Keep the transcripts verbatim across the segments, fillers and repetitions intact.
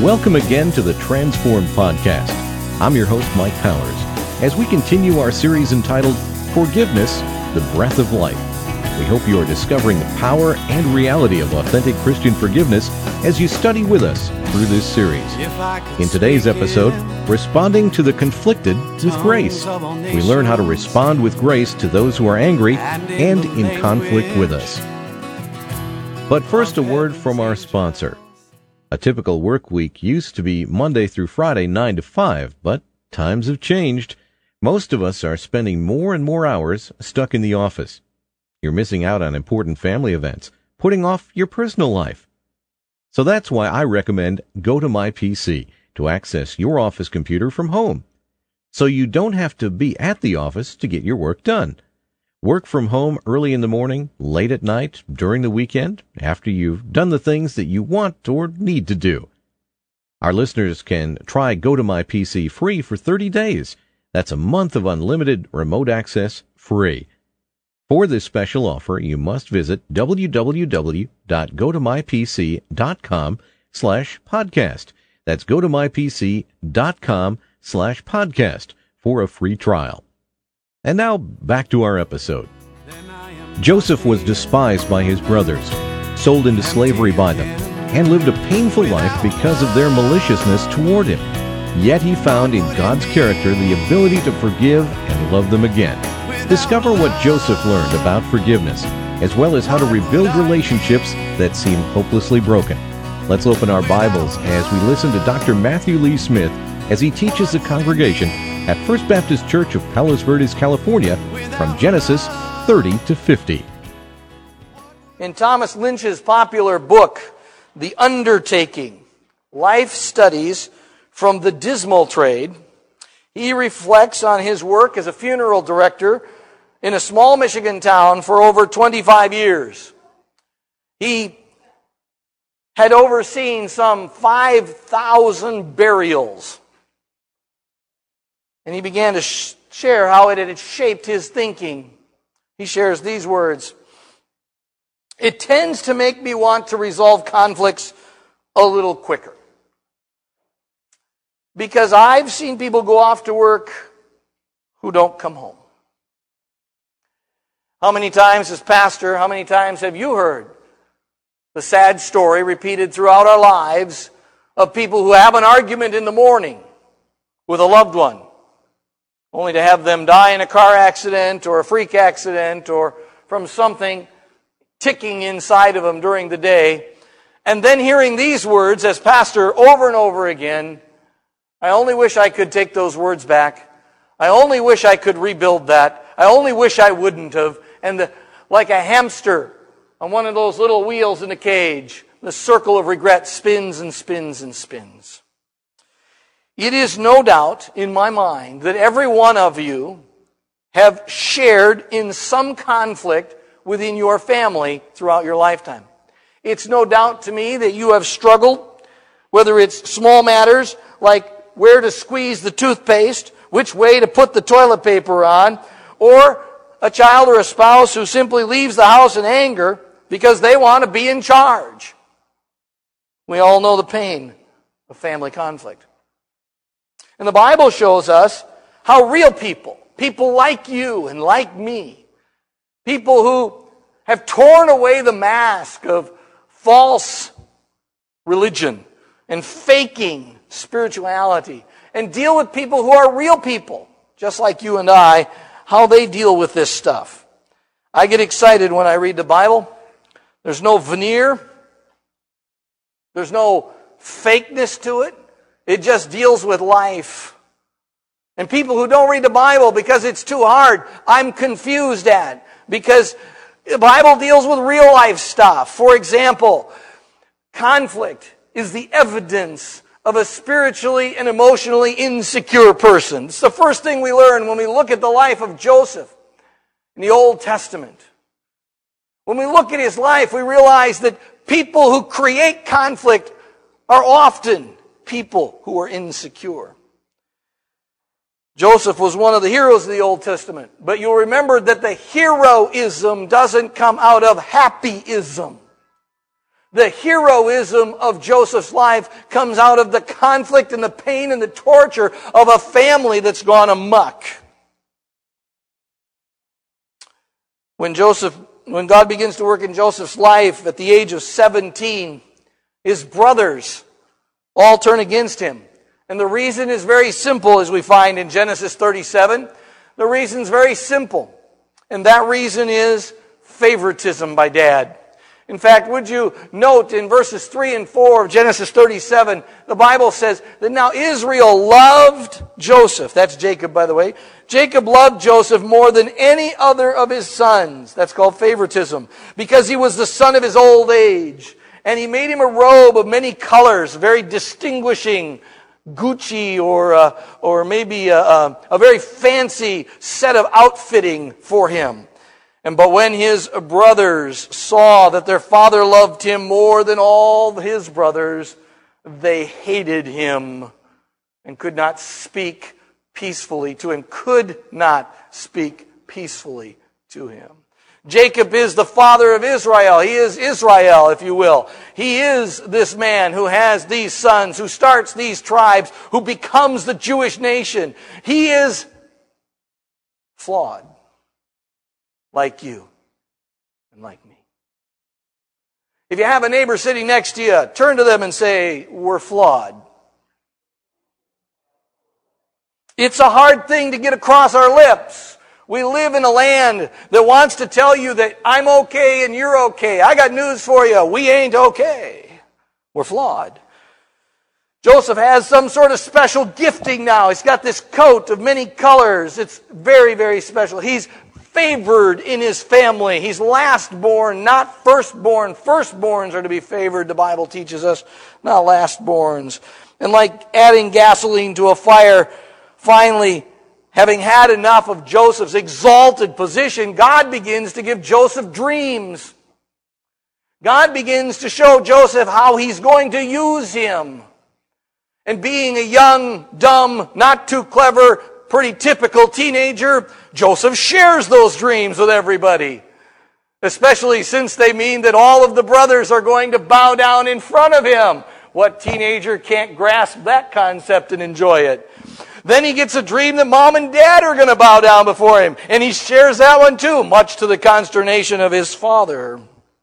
Welcome again to the Transformed Podcast. I'm your host, Mike Powers, as we continue our series entitled Forgiveness, the Breath of Life. We hope you are discovering the power and reality of authentic Christian forgiveness as you study with us through this series. In today's episode, Responding to the Conflicted with Grace. We learn how to respond with grace to those who are angry and in conflict with us. But first, a word from our sponsor. A typical work week used to be Monday through Friday, nine to five, but times have changed. Most of us are spending more and more hours stuck in the office. You're missing out on important family events, putting off your personal life. So that's why I recommend GoToMyPC to access your office computer from home, so you don't have to be at the office to get your work done. Work from home early in the morning, late at night, during the weekend, after you've done the things that you want or need to do. Our listeners can try GoToMyPC free for thirty days. That's a month of unlimited remote access free. For this special offer, you must visit www.gotomypc.com slash podcast. That's gotomypc.com slash podcast for a free trial. And now, back to our episode. Joseph was despised by his brothers, sold into slavery by them, and lived a painful life because of their maliciousness toward him. Yet he found in God's character the ability to forgive and love them again. Discover what Joseph learned about forgiveness, as well as how to rebuild relationships that seem hopelessly broken. Let's open our Bibles as we listen to Doctor Matthew Lee Smith as he teaches the congregation at First Baptist Church of Palos Verdes, California, from Genesis thirty to fifty. In Thomas Lynch's popular book, The Undertaking, Life Studies from the Dismal Trade, he reflects on his work as a funeral director in a small Michigan town for over twenty-five years. He had overseen some five thousand burials. And he began to sh- share how it had shaped his thinking. He shares these words: "It tends to make me want to resolve conflicts a little quicker. Because I've seen people go off to work who don't come home. How many times as pastor, how many times have you heard the sad story repeated throughout our lives of people who have an argument in the morning with a loved one, only to have them die in a car accident or a freak accident or from something ticking inside of them during the day, and then hearing these words as pastor over and over again: I only wish I could take those words back. I only wish I could rebuild that. I only wish I wouldn't have." And the, like a hamster on one of those little wheels in a cage, the circle of regret spins and spins and spins. It is no doubt in my mind that every one of you have shared in some conflict within your family throughout your lifetime. It's no doubt to me that you have struggled, whether it's small matters like where to squeeze the toothpaste, which way to put the toilet paper on, or a child or a spouse who simply leaves the house in anger because they want to be in charge. We all know the pain of family conflict. And the Bible shows us how real people, people like you and like me, people who have torn away the mask of false religion and faking spirituality, and deal with people who are real people, just like you and I, how they deal with this stuff. I get excited when I read the Bible. There's no veneer. There's no fakeness to it. It just deals with life. And people who don't read the Bible because it's too hard, I'm confused at, because the Bible deals with real life stuff. For example, conflict is the evidence of a spiritually and emotionally insecure person. It's the first thing we learn when we look at the life of Joseph in the Old Testament. When we look at his life, we realize that people who create conflict are often people who are insecure. Joseph was one of the heroes of the Old Testament, but you'll remember that the heroism doesn't come out of happyism. The heroism of Joseph's life comes out of the conflict and the pain and the torture of a family that's gone amok. When Joseph, when God begins to work in Joseph's life at the age of seventeen, his brothers all turn against him. And the reason is very simple, as we find in Genesis thirty-seven. The reason's very simple. And that reason is favoritism by dad. In fact, would you note in verses three and four of Genesis thirty-seven, the Bible says that now Israel loved Joseph. That's Jacob, by the way. Jacob loved Joseph more than any other of his sons. That's called favoritism. Because he was the son of his old age. And he made him a robe of many colors, very distinguishing, Gucci or uh, or maybe a, a, a very fancy set of outfitting for him. And but when his brothers saw that their father loved him more than all his brothers, they hated him and could not speak peacefully to him, could not speak peacefully to him. Jacob is the father of Israel. He is Israel, if you will. He is this man who has these sons, who starts these tribes, who becomes the Jewish nation. He is flawed. Like you and like me. If you have a neighbor sitting next to you, turn to them and say, we're flawed. It's a hard thing to get across our lips. We live in a land that wants to tell you that I'm okay and you're okay. I got news for you. We ain't okay. We're flawed. Joseph has some sort of special gifting now. He's got this coat of many colors. It's very, very special. He's favored in his family. He's lastborn, not firstborn. Firstborns are to be favored, the Bible teaches us, not lastborns. And like adding gasoline to a fire, finally, having had enough of Joseph's exalted position, God begins to give Joseph dreams. God begins to show Joseph how he's going to use him. And being a young, dumb, not too clever, pretty typical teenager, Joseph shares those dreams with everybody. Especially since they mean that all of the brothers are going to bow down in front of him. What teenager can't grasp that concept and enjoy it? Then he gets a dream that mom and dad are going to bow down before him. And he shares that one too, much to the consternation of his father.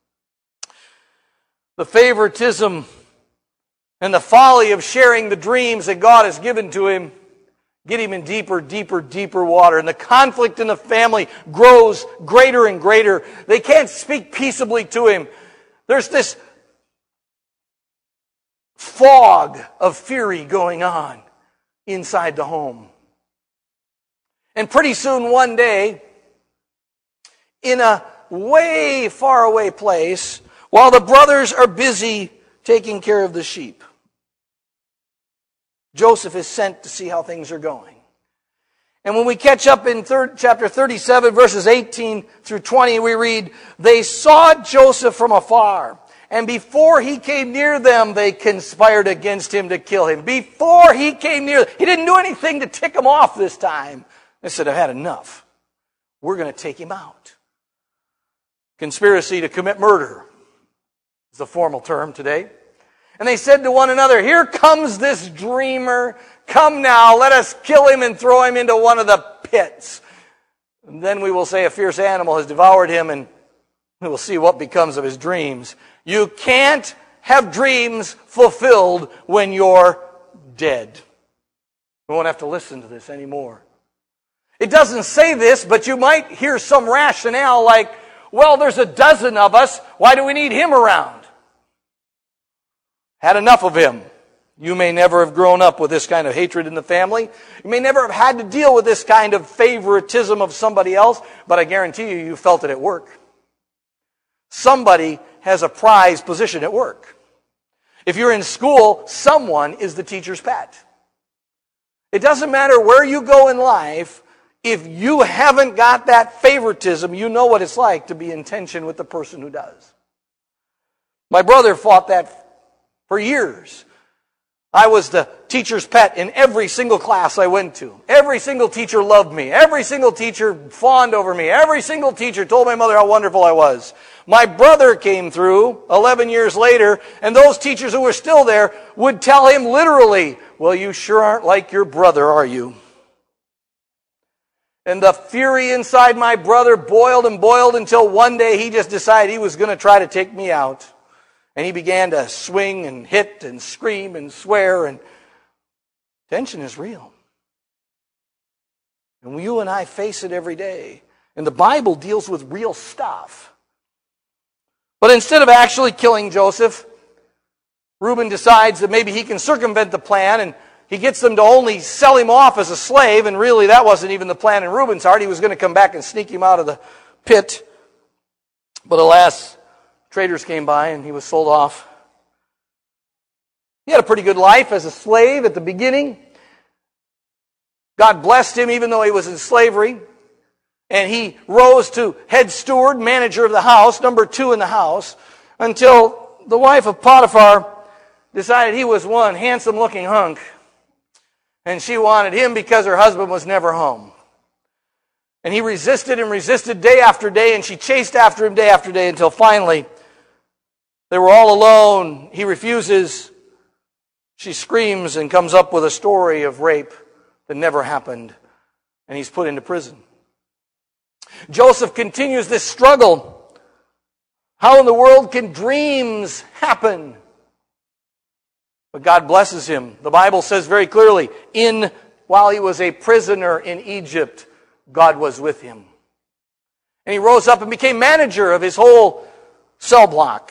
The favoritism and the folly of sharing the dreams that God has given to him get him in deeper, deeper, deeper water. And the conflict in the family grows greater and greater. They can't speak peaceably to him. There's this fog of fury going on inside the home. And pretty soon one day, in a way far away place, while the brothers are busy taking care of the sheep, Joseph is sent to see how things are going. And when we catch up in third, chapter thirty-seven, verses eighteen through twenty, we read, they saw Joseph from afar, and before he came near them, they conspired against him to kill him. Before he came near them, he didn't do anything to tick them off this time. They said, I've had enough. We're going to take him out. Conspiracy to commit murder is the formal term today. And they said to one another, here comes this dreamer. Come now, let us kill him and throw him into one of the pits. And then we will say a fierce animal has devoured him, and we will see what becomes of his dreams. You can't have dreams fulfilled when you're dead. We won't have to listen to this anymore. It doesn't say this, but you might hear some rationale like, well, there's a dozen of us. Why do we need him around? Had enough of him. You may never have grown up with this kind of hatred in the family. You may never have had to deal with this kind of favoritism of somebody else, but I guarantee you, you felt it at work. Somebody has a prized position at work. If you're in school, someone is the teacher's pet. It doesn't matter where you go in life, if you haven't got that favoritism, you know what it's like to be in tension with the person who does. My brother fought that for years. I was the teacher's pet in every single class I went to. Every single teacher loved me. Every single teacher fawned over me. Every single teacher told my mother how wonderful I was. My brother came through eleven years later, and those teachers who were still there would tell him literally, "Well, you sure aren't like your brother, are you?" And the fury inside my brother boiled and boiled until one day he just decided he was going to try to take me out. And he began to swing and hit and scream and swear, and tension is real. And you and I face it every day. And the Bible deals with real stuff. But instead of actually killing Joseph, Reuben decides that maybe he can circumvent the plan, and he gets them to only sell him off as a slave, and really that wasn't even the plan in Reuben's heart. He was going to come back and sneak him out of the pit. But alas, traders came by and he was sold off. He had a pretty good life as a slave at the beginning. God blessed him even though he was in slavery. And he rose to head steward, manager of the house, number two in the house, until the wife of Potiphar decided he was one handsome-looking hunk. And she wanted him because her husband was never home. And he resisted and resisted day after day, and she chased after him day after day until finally they were all alone. He refuses. She screams and comes up with a story of rape that never happened, and he's put into prison. Joseph continues this struggle. How in the world can dreams happen? But God blesses him. The Bible says very clearly, in while he was a prisoner in Egypt, God was with him. And he rose up and became manager of his whole cell block.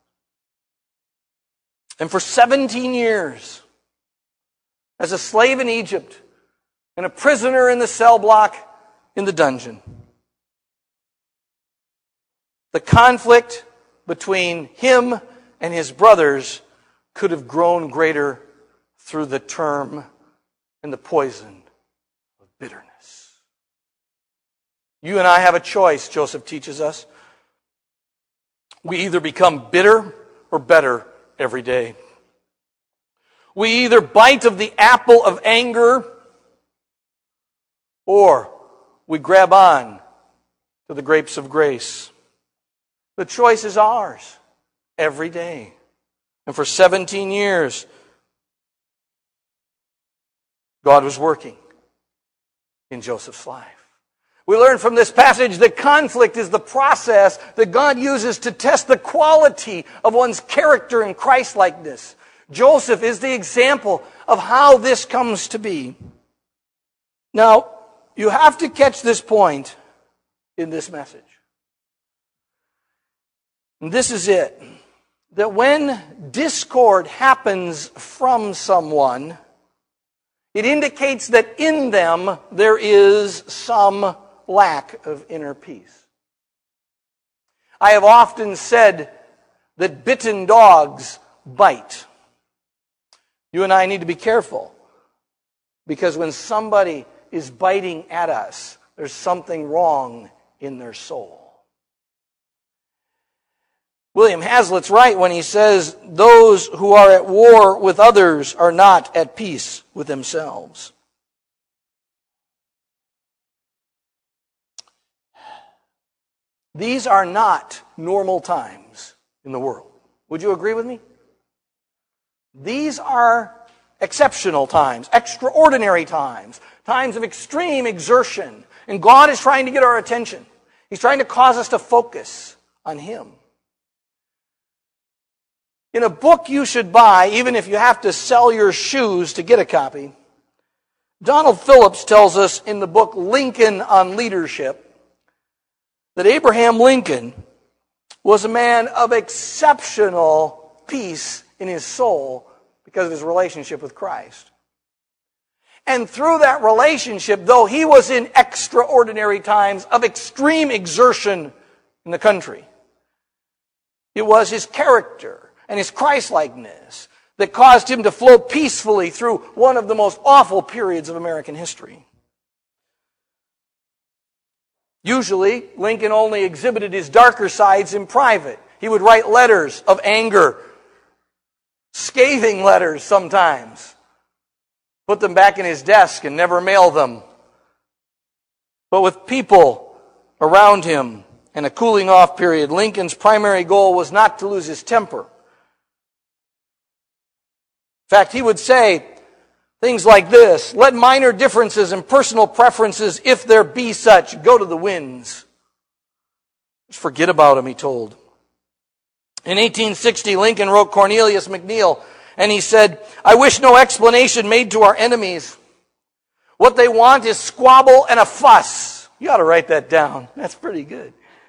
And for seventeen years, as a slave in Egypt and a prisoner in the cell block in the dungeon, the conflict between him and his brothers could have grown greater through the term and the poison of bitterness. You and I have a choice, Joseph teaches us. We either become bitter or better every day. We either bite of the apple of anger or we grab on to the grapes of grace. The choice is ours every day. And for seventeen years, God was working in Joseph's life. We learn from this passage that conflict is the process that God uses to test the quality of one's character and Christ-likeness. Joseph is the example of how this comes to be. Now, you have to catch this point in this message. And this is it. That when discord happens from someone, it indicates that in them there is some lack of inner peace. I have often said that bitten dogs bite. You and I need to be careful, because when somebody is biting at us, there's something wrong in their soul. William Hazlitt's right when he says, those who are at war with others are not at peace with themselves. These are not normal times in the world. Would you agree with me? These are exceptional times, extraordinary times, times of extreme exertion. And God is trying to get our attention. He's trying to cause us to focus on Him. In a book you should buy, even if you have to sell your shoes to get a copy, Donald Phillips tells us in the book Lincoln on Leadership that Abraham Lincoln was a man of exceptional peace in his soul because of his relationship with Christ. And through that relationship, though he was in extraordinary times of extreme exertion in the country, it was his character and his Christ-likeness that caused him to flow peacefully through one of the most awful periods of American history. Usually, Lincoln only exhibited his darker sides in private. He would write letters of anger, scathing letters sometimes. Put them back in his desk and never mail them. But with people around him and a cooling off period, Lincoln's primary goal was not to lose his temper. In fact, he would say things like this: let minor differences and personal preferences, if there be such, go to the winds. Just forget about them, he told. In eighteen sixty, Lincoln wrote Cornelius MacNeil, and he said, I wish no explanation made to our enemies. What they want is squabble and a fuss. You ought to write that down. That's pretty good.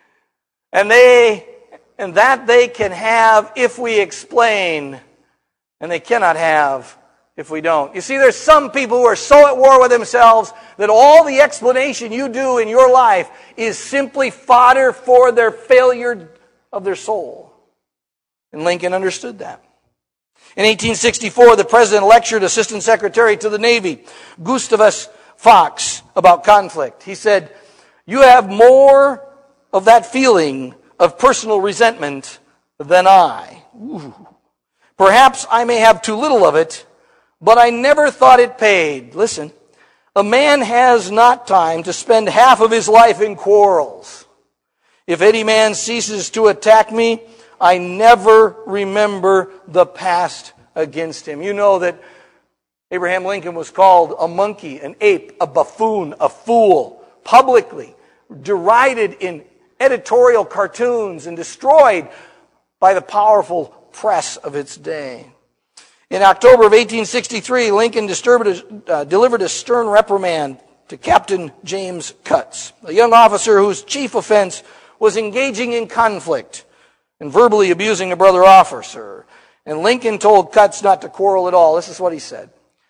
And they, and that they can have if we explain, and they cannot have if we don't. You see, there's some people who are so at war with themselves that all the explanation you do in your life is simply fodder for their failure of their soul. And Lincoln understood that. In eighteen sixty-four, the president lectured Assistant Secretary to the Navy, Gustavus Fox, about conflict. He said, you have more of that feeling of personal resentment than I. Ooh. Perhaps I may have too little of it, but I never thought it paid. Listen, a man has not time to spend half of his life in quarrels. If any man ceases to attack me, I never remember the past against him. You know that Abraham Lincoln was called a monkey, an ape, a buffoon, a fool, publicly derided in editorial cartoons and destroyed by the powerful press of its day. In October of eighteen sixty-three, Lincoln uh, delivered a stern reprimand to Captain James Cutts, a young officer whose chief offense was engaging in conflict and verbally abusing a brother officer. And Lincoln told Cutts not to quarrel at all. This is what he said.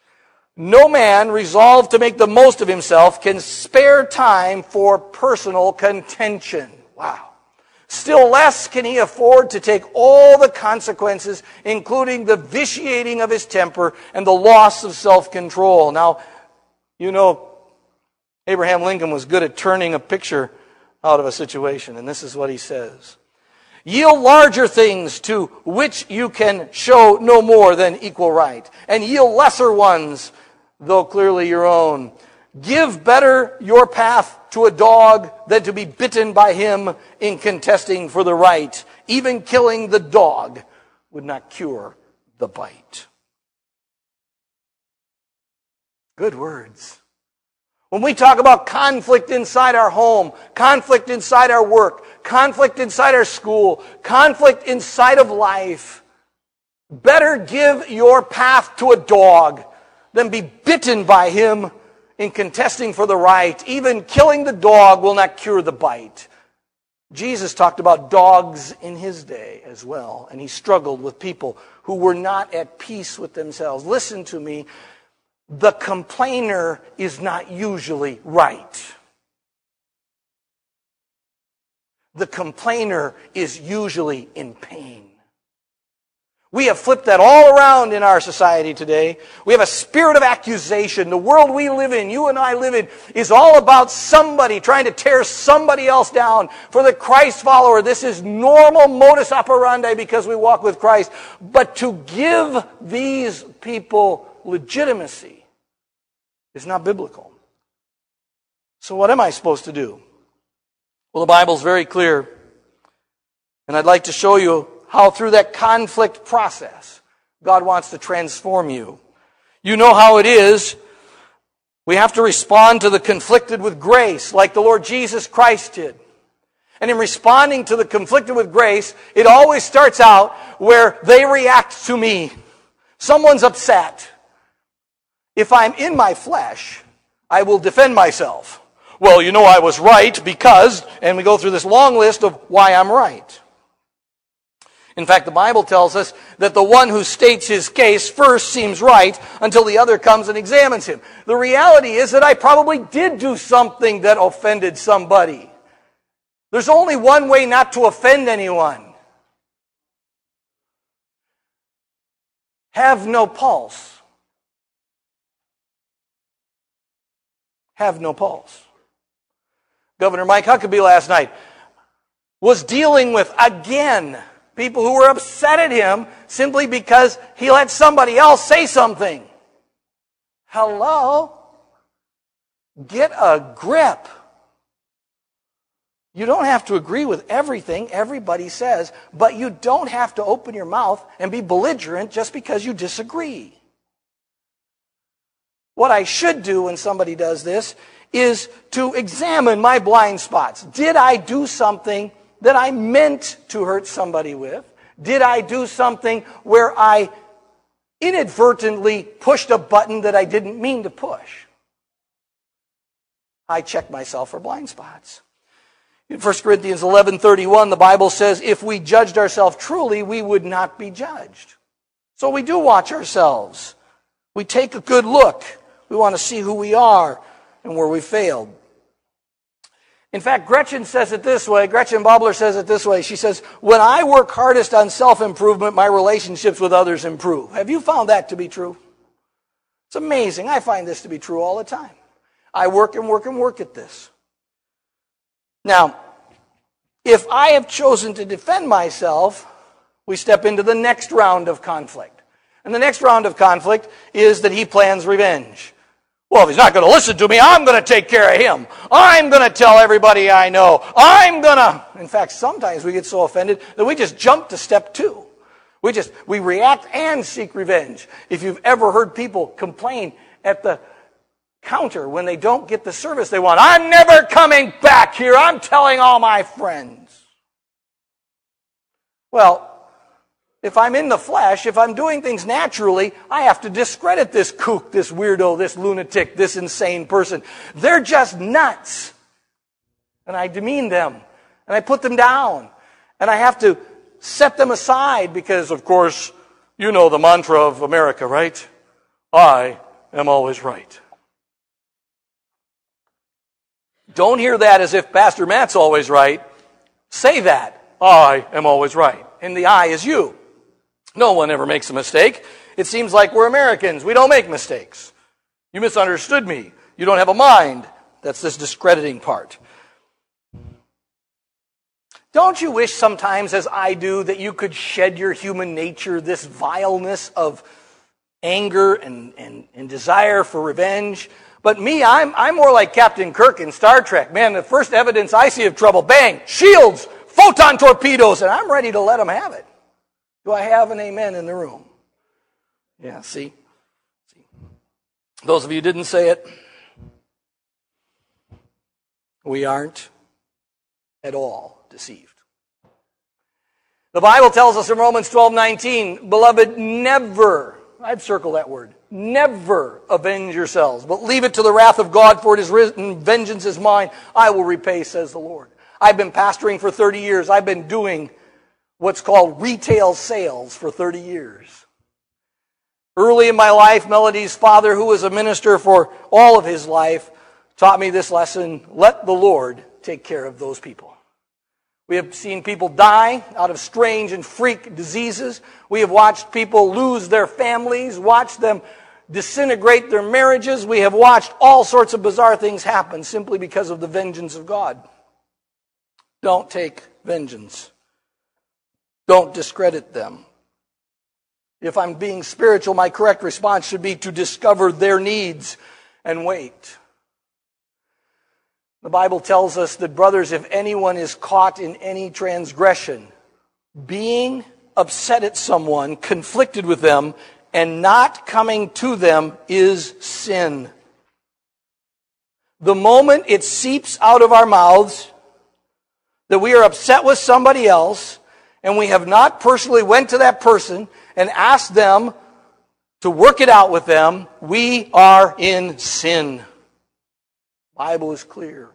No man resolved to make the most of himself can spare time for personal contention. Wow. Still less can he afford to take all the consequences, including the vitiating of his temper and the loss of self-control. Now, you know, Abraham Lincoln was good at turning a picture out of a situation, and this is what he says. Yield larger things to which you can show no more than equal right, and yield lesser ones, though clearly your own. Give better your path to a dog than to be bitten by him in contesting for the right. Even killing the dog would not cure the bite. Good words. When we talk about conflict inside our home, conflict inside our work, conflict inside our school, conflict inside of life, better give your path to a dog than be bitten by him in contesting for the right. Even killing the dog will not cure the bite. Jesus talked about dogs in his day as well, and he struggled with people who were not at peace with themselves. Listen to me. The complainer is not usually right. The complainer is usually in pain. We have flipped that all around in our society today. We have a spirit of accusation. The world we live in, you and I live in, is all about somebody trying to tear somebody else down. For the Christ follower, this is normal modus operandi because we walk with Christ. But to give these people legitimacy is not biblical. So what am I supposed to do? Well, the Bible's very clear. And I'd like to show you how through that conflict process, God wants to transform you. You know how it is. We have to respond to the conflicted with grace, like the Lord Jesus Christ did. And in responding to the conflicted with grace, it always starts out where they react to me. Someone's upset. If I'm in my flesh, I will defend myself. Well, you know I was right because, and we go through this long list of why I'm right. In fact, the Bible tells us that the one who states his case first seems right until the other comes and examines him. The reality is that I probably did do something that offended somebody. There's only one way not to offend anyone. Have no pulse. Have no pulse. Governor Mike Huckabee last night was dealing with, again, People who were upset at him simply because he let somebody else say something. Hello? Get a grip. You don't have to agree with everything everybody says, but you don't have to open your mouth and be belligerent just because you disagree. What I should do when somebody does this is to examine my blind spots. Did I do something that I meant to hurt somebody with? Did I do something where I inadvertently pushed a button that I didn't mean to push? I check myself for blind spots. In First Corinthians eleven thirty-one, the Bible says, if we judged ourselves truly, we would not be judged. So we do watch ourselves. We take a good look. We want to see who we are and where we failed. In fact, Gretchen says it this way. Gretchen Bobler says it this way. She says, when I work hardest on self-improvement, my relationships with others improve. Have you found that to be true? It's amazing. I find this to be true all the time. I work and work and work at this. Now, if I have chosen to defend myself, we step into the next round of conflict. And the next round of conflict is that he plans revenge. Well, if he's not going to listen to me, I'm going to take care of him. I'm going to tell everybody I know. I'm going to... In fact, sometimes we get so offended that we just jump to step two. We just, we react and seek revenge. If you've ever heard people complain at the counter when they don't get the service they want, I'm never coming back here. I'm telling all my friends. Well, if I'm in the flesh, if I'm doing things naturally, I have to discredit this kook, this weirdo, this lunatic, this insane person. They're just nuts. And I demean them. And I put them down. And I have to set them aside because, of course, you know the mantra of America, right? I am always right. Don't hear that as if Pastor Matt's always right. Say that. I am always right. And the I is you. No one ever makes a mistake. It seems like we're Americans. We don't make mistakes. You misunderstood me. You don't have a mind. That's this discrediting part. Don't you wish sometimes, as I do, that you could shed your human nature, this vileness of anger and, and, and desire for revenge? But me, I'm, I'm more like Captain Kirk in Star Trek. Man, the first evidence I see of trouble, bang, shields, photon torpedoes, and I'm ready to let them have it. Do I have an amen in the room? Yeah, see? see? Those of you who didn't say it, we aren't at all deceived. The Bible tells us in Romans twelve nineteen, beloved, never, I'd circle that word, never avenge yourselves, but leave it to the wrath of God, for it is written, vengeance is mine, I will repay, says the Lord. I've been pastoring for thirty years. I've been doing what's called retail sales for thirty years. Early in my life, Melody's father, who was a minister for all of his life, taught me this lesson: let the Lord take care of those people. We have seen people die out of strange and freak diseases. We have watched people lose their families, watched them disintegrate their marriages. We have watched all sorts of bizarre things happen simply because of the vengeance of God. Don't take vengeance. Don't discredit them. If I'm being spiritual, my correct response should be to discover their needs and wait. The Bible tells us that, brothers, if anyone is caught in any transgression, being upset at someone, conflicted with them, and not coming to them is sin. The moment it seeps out of our mouths that we are upset with somebody else, and we have not personally went to that person and asked them to work it out with them, we are in sin. The Bible is clear.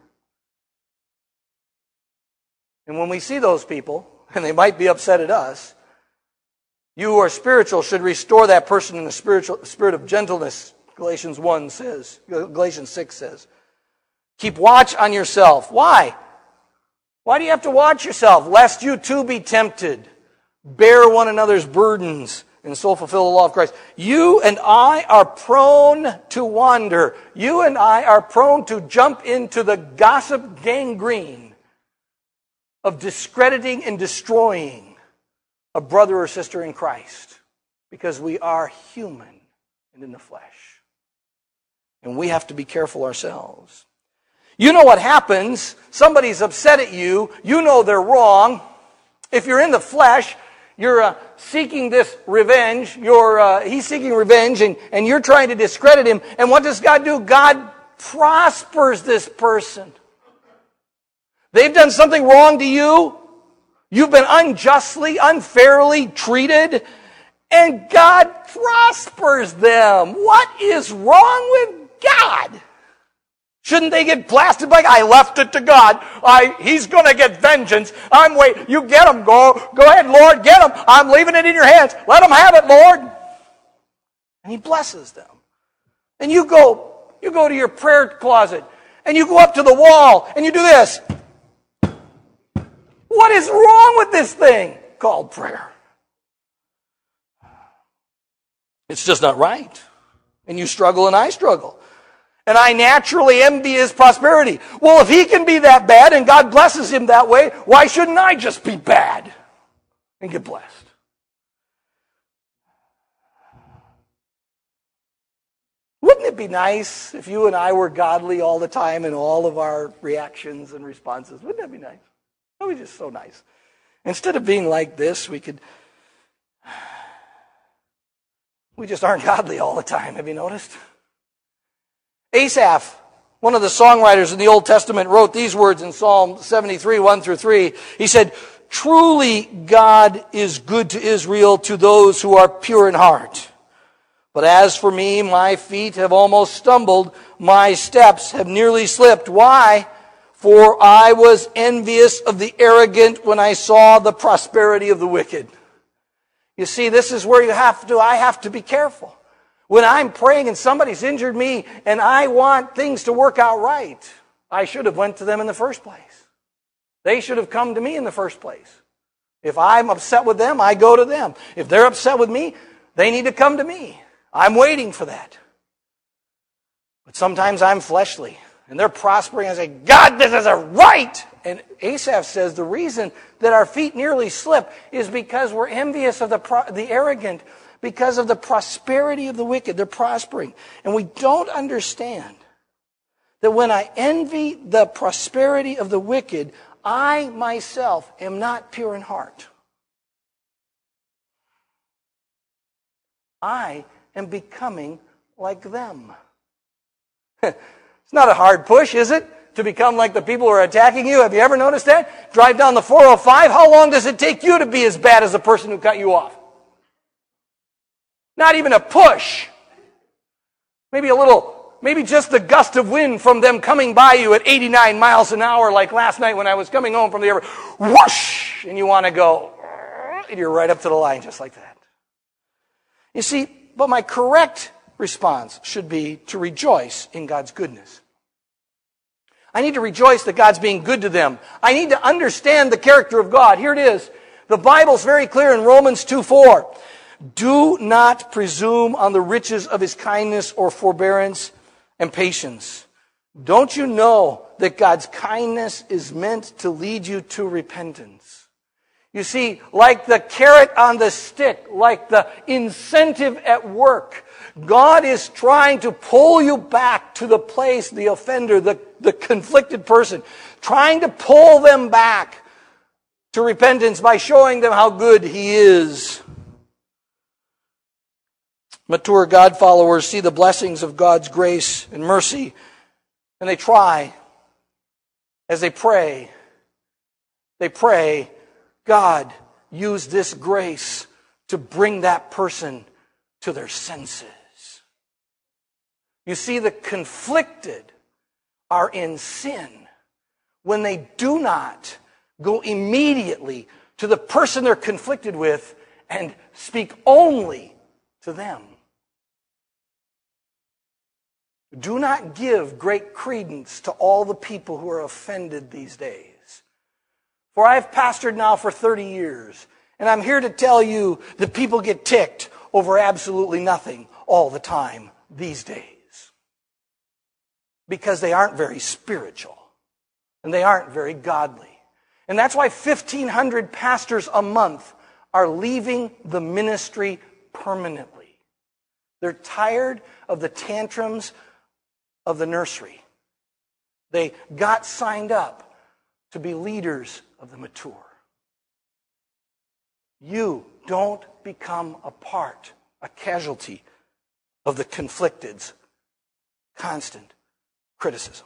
And when we see those people, and they might be upset at us, you who are spiritual should restore that person in the spiritual spirit of gentleness, Galatians one says, Galatians six says. Keep watch on yourself. Why? Why do you have to watch yourself? Lest you too be tempted. Bear one another's burdens and so fulfill the law of Christ. You and I are prone to wander. You and I are prone to jump into the gossip gangrene of discrediting and destroying a brother or sister in Christ, because we are human and in the flesh. And we have to be careful ourselves. You know what happens. Somebody's upset at you. You know they're wrong. If you're in the flesh, you're uh, seeking this revenge. You're uh, he's seeking revenge, and, and you're trying to discredit him. And what does God do? God prospers this person. They've done something wrong to you. You've been unjustly, unfairly treated, and God prospers them. What is wrong with God? Shouldn't they get blasted like, I left it to God. I, he's going to get vengeance. I'm waiting. You get him. Go, go ahead, Lord. Get him. I'm leaving it in your hands. Let him have it, Lord. And he blesses them. And you go, you go to your prayer closet and you go up to the wall and you do this. What is wrong with this thing called prayer? It's just not right. And you struggle and I struggle. And I naturally envy his prosperity. Well, if he can be that bad and God blesses him that way, why shouldn't I just be bad and get blessed? Wouldn't it be nice if you and I were godly all the time in all of our reactions and responses? Wouldn't that be nice? That would be just so nice. Instead of being like this, we could... We just aren't godly all the time. Have you noticed? Asaph, one of the songwriters in the Old Testament, wrote these words in Psalm seventy-three, one through three. He said, "Truly God is good to Israel, to those who are pure in heart. But as for me, my feet have almost stumbled, my steps have nearly slipped." Why? "For I was envious of the arrogant when I saw the prosperity of the wicked." You see, this is where you have to, I have to be careful. When I'm praying and somebody's injured me and I want things to work out right, I should have went to them in the first place. They should have come to me in the first place. If I'm upset with them, I go to them. If they're upset with me, they need to come to me. I'm waiting for that. But sometimes I'm fleshly and they're prospering. I say, God, this isn't right. And Asaph says the reason that our feet nearly slip is because we're envious of the pro- the arrogant, because of the prosperity of the wicked. They're prospering. And we don't understand that when I envy the prosperity of the wicked, I myself am not pure in heart. I am becoming like them. It's not a hard push, is it? To become like the people who are attacking you. Have you ever noticed that? Drive down the four oh five. How long does it take you to be as bad as the person who cut you off? Not even a push. Maybe a little, maybe just the gust of wind from them coming by you at eighty-nine miles an hour, like last night when I was coming home from the airport. Whoosh! And you want to go, and you're right up to the line just like that. You see, but my correct response should be to rejoice in God's goodness. I need to rejoice that God's being good to them. I need to understand the character of God. Here it is. The Bible's very clear in Romans two four. "Do not presume on the riches of his kindness or forbearance and patience. Don't you know that God's kindness is meant to lead you to repentance?" You see, like the carrot on the stick, like the incentive at work, God is trying to pull you back to the place, the offender, the, the conflicted person, trying to pull them back to repentance by showing them how good he is. Mature God followers see the blessings of God's grace and mercy, and they try, as they pray, they pray, God, use this grace to bring that person to their senses. You see, the conflicted are in sin when they do not go immediately to the person they're conflicted with and speak only to them. Do not give great credence to all the people who are offended these days. For I've pastored now for thirty years, and I'm here to tell you that people get ticked over absolutely nothing all the time these days. Because they aren't very spiritual, and they aren't very godly. And that's why fifteen hundred pastors a month are leaving the ministry permanently. They're tired of the tantrums of the nursery. They got signed up to be leaders of the mature. You don't become a part, a casualty of the conflicted's constant criticism.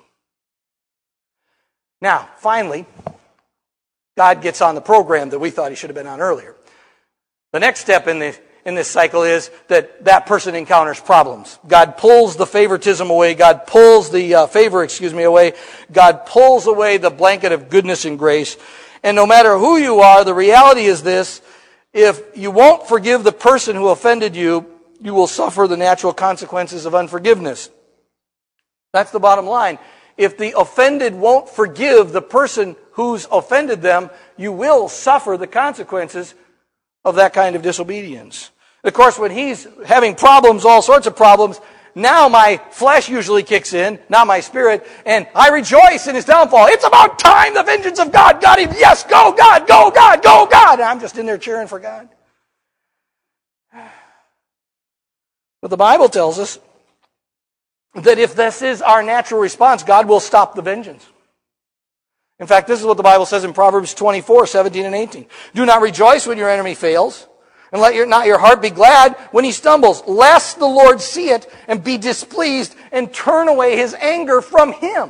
Now, finally, God gets on the program that we thought he should have been on earlier. The next step in the in this cycle is that that person encounters problems. God pulls the favoritism away. God pulls the uh, favor, excuse me, away. God pulls away the blanket of goodness and grace. And no matter who you are, the reality is this: if you won't forgive the person who offended you, you will suffer the natural consequences of unforgiveness. That's the bottom line. If the offended won't forgive the person who's offended them, you will suffer the consequences of that kind of disobedience. Of course, when he's having problems, all sorts of problems, now my flesh usually kicks in, not my spirit, and I rejoice in his downfall. It's about time the vengeance of God got him. Yes, go God, go God, go God. And I'm just in there cheering for God. But the Bible tells us that if this is our natural response, God will stop the vengeance. In fact, this is what the Bible says in Proverbs twenty-four, seventeen and eighteen. Do not rejoice when your enemy fails, and let your, not your heart be glad when he stumbles, lest the Lord see it and be displeased and turn away his anger from him.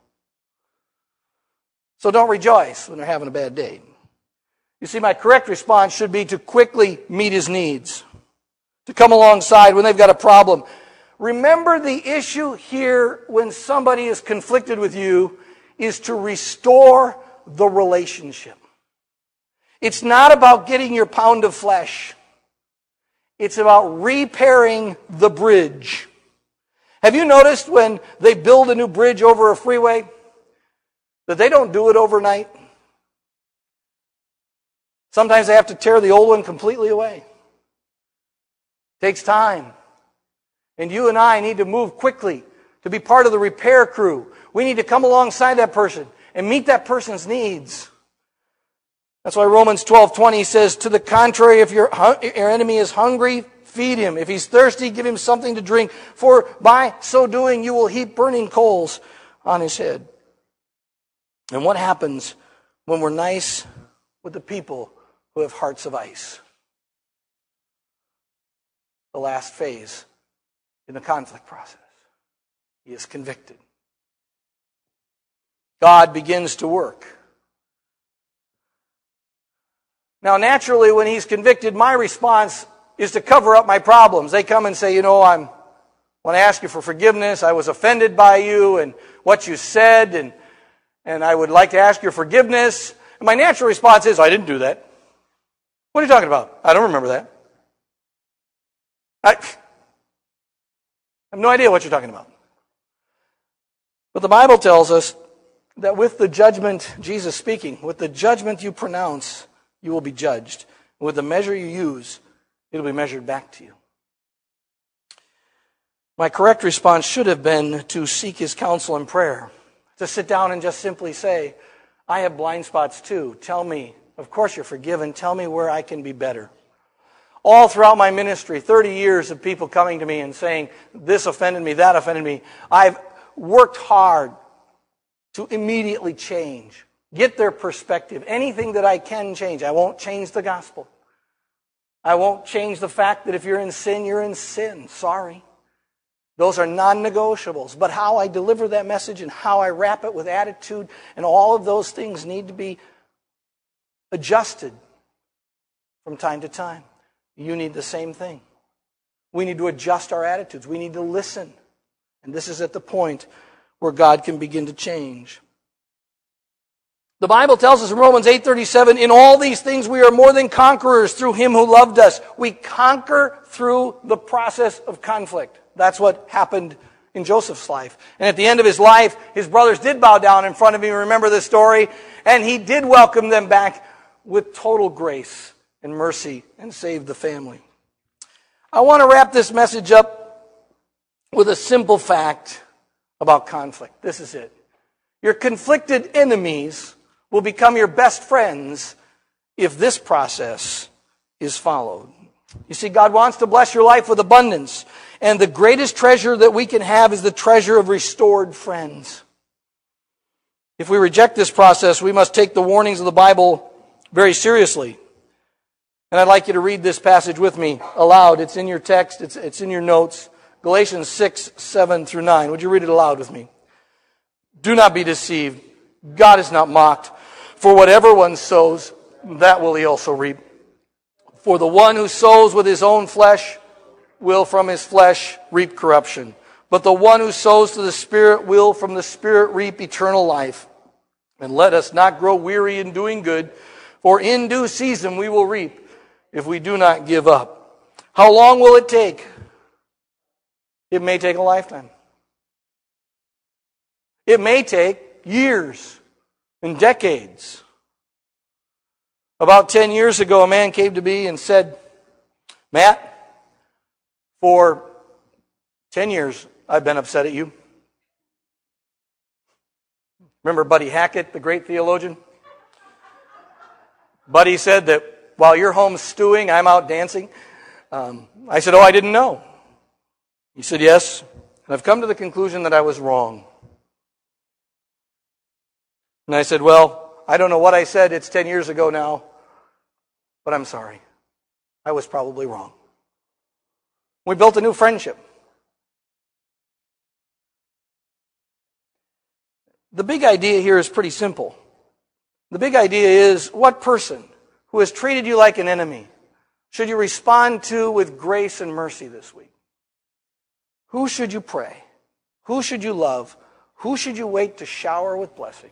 So don't rejoice when they're having a bad day. You see, my correct response should be to quickly meet his needs, to come alongside when they've got a problem. Remember, the issue here when somebody is conflicted with you is to restore the relationship. It's not about getting your pound of flesh. It's about repairing the bridge. Have you noticed when they build a new bridge over a freeway that they don't do it overnight? Sometimes they have to tear the old one completely away. It takes time. And you and I need to move quickly to be part of the repair crew. We need to come alongside that person and meet that person's needs. That's why Romans twelve twenty says, to the contrary, if your, your enemy is hungry, feed him. If he's thirsty, give him something to drink. For by so doing, you will heap burning coals on his head. And what happens when we're nice with the people who have hearts of ice? The last phase in the conflict process. He is convicted. God begins to work. Now, naturally, when he's convicted, my response is to cover up my problems. They come and say, you know, I'm, I want to ask you for forgiveness. I was offended by you and what you said, and, and I would like to ask your forgiveness. And my natural response is, I didn't do that. What are you talking about? I don't remember that. I... I have no idea what you're talking about. But the Bible tells us that with the judgment, Jesus speaking, with the judgment you pronounce, you will be judged. With the measure you use, it'll be measured back to you. My correct response should have been to seek his counsel in prayer. To sit down and just simply say, I have blind spots too. Tell me, of course you're forgiven. Tell me where I can be better. All throughout my ministry, thirty years of people coming to me and saying, this offended me, that offended me. I've worked hard to immediately change, get their perspective. Anything that I can change. I won't change the gospel. I won't change the fact that if you're in sin, you're in sin. Sorry. Those are non-negotiables. But how I deliver that message and how I wrap it with attitude and all of those things need to be adjusted from time to time. You need the same thing. We need to adjust our attitudes. We need to listen. And this is at the point where God can begin to change. The Bible tells us in Romans eight thirty-seven, in all these things we are more than conquerors through him who loved us. We conquer through the process of conflict. That's what happened in Joseph's life. And at the end of his life, his brothers did bow down in front of him. Remember this story? And he did welcome them back with total grace and mercy and save the family. I want to wrap this message up with a simple fact about conflict. This is it. Your conflicted enemies will become your best friends if this process is followed. You see, God wants to bless your life with abundance. And the greatest treasure that we can have is the treasure of restored friends. If we reject this process, we must take the warnings of the Bible very seriously. And I'd like you to read this passage with me aloud. It's in your text. It's, it's in your notes. Galatians six, seven through nine. Would you read it aloud with me? Do not be deceived. God is not mocked. For whatever one sows, that will he also reap. For the one who sows with his own flesh will from his flesh reap corruption. But the one who sows to the Spirit will from the Spirit reap eternal life. And let us not grow weary in doing good, for in due season we will reap if we do not give up. How long will it take? It may take a lifetime. It may take years and decades. About ten years ago, a man came to me and said, Matt, for ten years I've been upset at you. Remember Buddy Hackett, the great theologian? Buddy said that while you're home stewing, I'm out dancing. Um, I said, oh, I didn't know. He said, yes, and I've come to the conclusion that I was wrong. And I said, well, I don't know what I said. It's ten years ago now, but I'm sorry. I was probably wrong. We built a new friendship. The big idea here is pretty simple. The big idea is, what person who has treated you like an enemy should you respond to with grace and mercy this week? Who should you pray? Who should you love? Who should you wait to shower with blessing?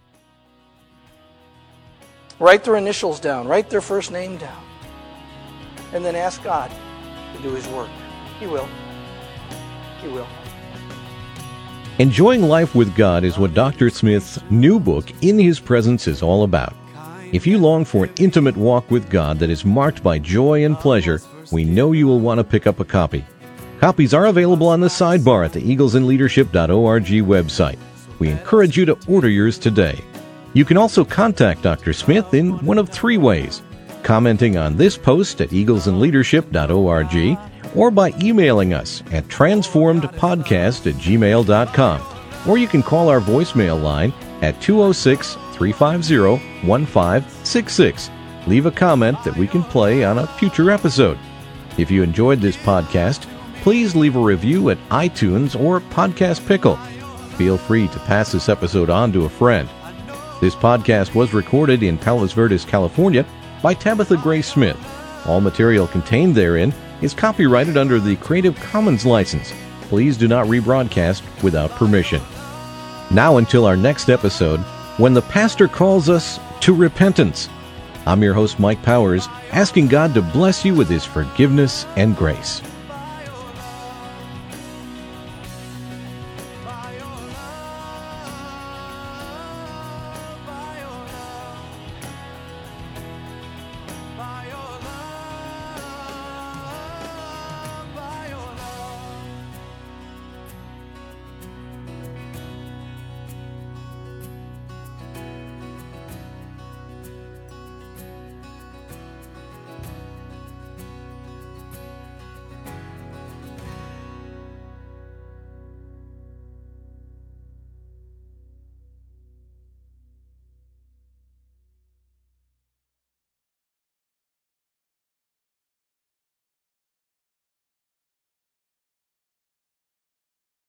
Write their initials down. Write their first name down. And then ask God to do His work. He will. He will. Enjoying life with God is what Doctor Smith's new book, In His Presence, is all about. If you long for an intimate walk with God that is marked by joy and pleasure, we know you will want to pick up a copy. Copies are available on the sidebar at the eagles in leadership dot org website. We encourage you to order yours today. You can also contact Doctor Smith in one of three ways: commenting on this post at eagles in leadership dot org, or by emailing us at transformed podcast at gmail dot com. Or you can call our voicemail line at two oh six, three five zero, one five six six. Leave a comment that we can play on a future episode. If you enjoyed this podcast, please leave a review at iTunes or Podcast Pickle. Feel free to pass this episode on to a friend. This podcast was recorded in Palos Verdes, California by Tabitha Gray Smith. All material contained therein is copyrighted under the Creative Commons license. Please do not rebroadcast without permission. Now until our next episode, when the pastor calls us to repentance. I'm your host, Mike Powers, asking God to bless you with His forgiveness and grace.